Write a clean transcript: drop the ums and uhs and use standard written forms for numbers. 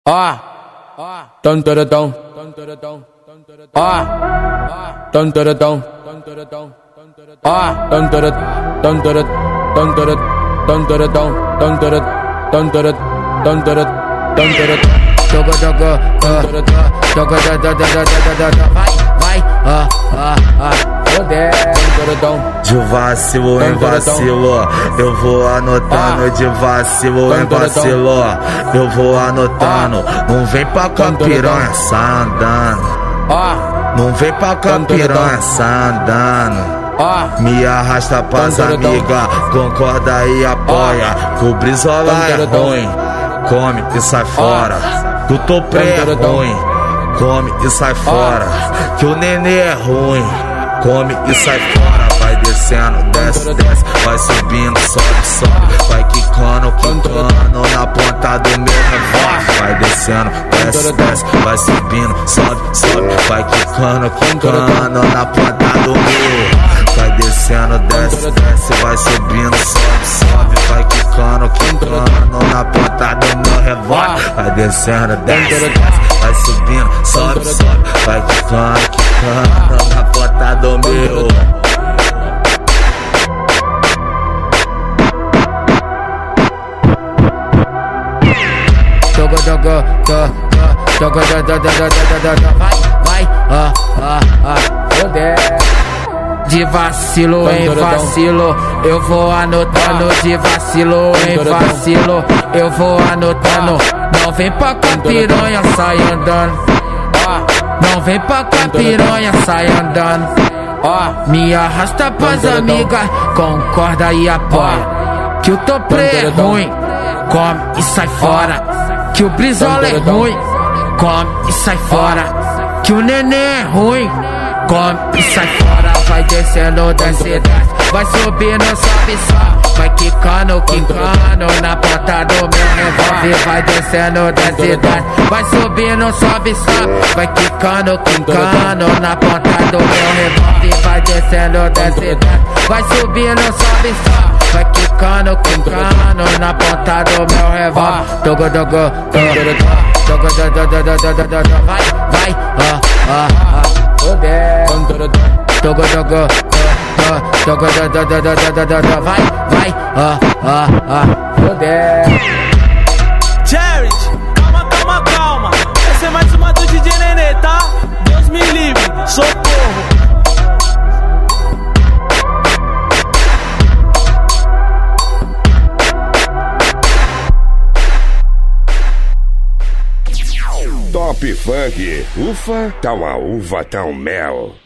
Dun dun dun dun dun dun de vacilo em vacilo, eu vou anotando. De vacilo em vacilo, eu vou anotando. Não vem pra cá piranha, sai andando. Não vem pra cá piranha, sai andando. Me arrasta pras amigas, concorda e apoia. Que o Brizola é ruim, come e sai fora. Que o Topré é ruim, come e sai fora. Que o Nenê é ruim, come e sai fora. Vai descendo, desce, desce. Vai subindo, sobe, sobe. Vai quicando, quicando na ponta do meu revólver. Vai descendo, desce, desce. Vai subindo, sobe, sobe. Vai quicando, quicando na ponta do meu. Vai descendo, desce, desce. Vai subindo, sobe, sobe. Vai quicando, quicando na ponta do meu revólver. Vai descendo, desce, desce. Vai subindo, sobe, sobe. Vai quicando, quicando na ponta do meu. De vacilo em vacilo, eu vou anotando. De vacilo em vacilo, eu vou anotando. Não vem pra cá piranha, sai andando. Não vem pra cá piranha, sai andando. Me arrasta pras amigas, concorda e apoia. Que o Topré é ruim, come e sai fora. Que o Brizola é ruim, come e sai fora. Que o Nenê é ruim, come e sai fora. Vai descendo, desce, desce. Vai subindo, sobe, sobe. Vai quicando, quicando na ponta do meu revólver. Vai descendo, desce, desce. Vai subindo, sobe, sobe. Vai quicando, quicando na ponta do meu revólver. Vai descendo, desce, desce. Vai subindo, sobe, sobe. Vai quicando, quicando na ponta do meu revólver. Togo, togo, togo, vai, vai, togo, togo, togo, vai, vai, Charity, calma, calma, calma. Essa é mais uma do DJ Nenê, tá? Deus me livre, socorro. Top Funk, ufa, tá uma uva, tá um mel.